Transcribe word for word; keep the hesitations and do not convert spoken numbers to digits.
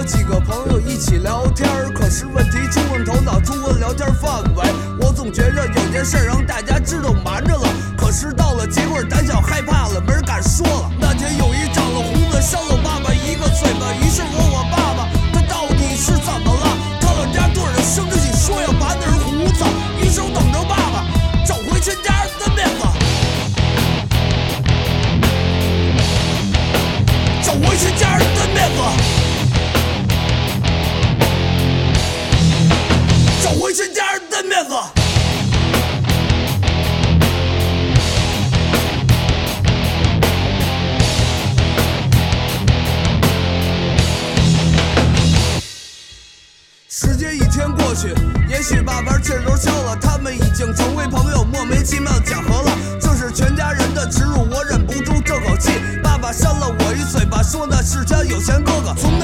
几个朋友一起聊天，可是问题出问头脑，出问聊天范围。我总觉着有件事让大家知道瞒着了，可是到了结果胆小害怕了，没人敢说了。那天有一长了胡子扇了爸爸一个嘴巴，于是我问我爸爸他到底是怎么了，他老家对着生着气说要拔那人胡子，于是我等着爸爸找回全家的面子，找回全家人的面子，找回全家人的面子。时间一天过去，也许爸爸气都消了，他们已经成为朋友，莫名其妙讲和了。这是全家人的耻辱，我忍不住这口气。爸爸扇了我一嘴巴，说那是他有钱哥哥。从那